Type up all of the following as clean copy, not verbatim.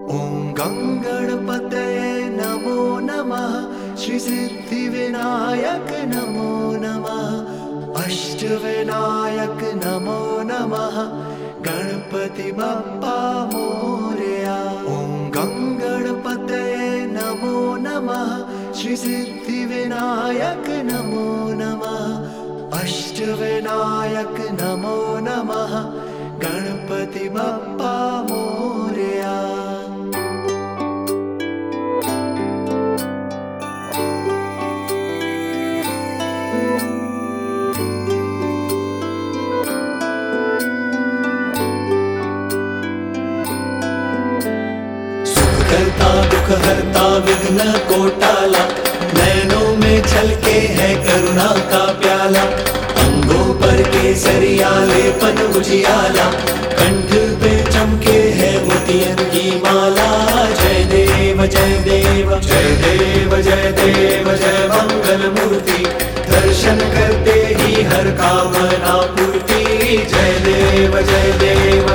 ॐ गणपतये नमो नमः। श्री सिद्धिविनायक नमो नमः। अष्टविनायक नमो नमः। गणपति बप्पा मोरया। ॐ गणपतये नमो नमः। श्री सिद्धिविनायक नमो नमः। अष्टविनायक नमो नमः। गणपति बप्पा मोरया। करता दुख हरता विघ्न को टाला, नैनों में छलके है करुणा का प्याला। अंगों पर केसरिया लेपन उजियाला, कंठ पे चमके है मोतियन की माला। जय देव जय देव जय देव जय देव जय मंगल मूर्ति, दर्शन करते ही हर कामना पूर्ति। जय देव जय देव।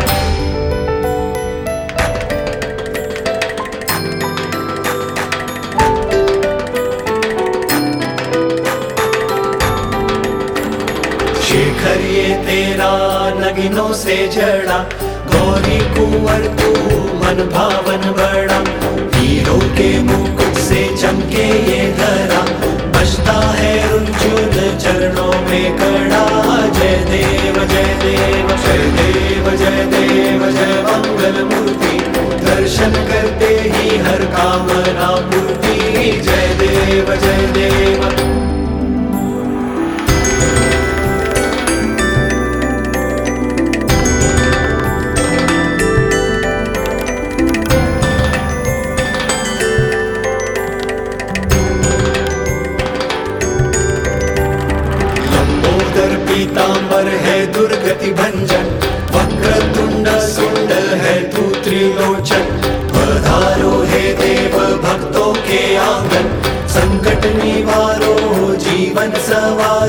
शेखर ये तेरा नगिनों से जड़ा, गौरी कुंवर तू मन भावन बड़ा। हीरों के मुकुट से चमके ये धरा, बजता है रुंझुन चरणों में कड़ा। जय देव जय देव जय देव जय देव जय मंगल मूर्ति, दर्शन करते ही हर कामना पूर्ति। जय देव जय देव। पीतांबर है दुर्गति भंजन, वक्रतुंड सुंड है तू त्रिलोचन। पधारो हे देव भक्तों के आंगन, संकट निवारो जीवन सवार।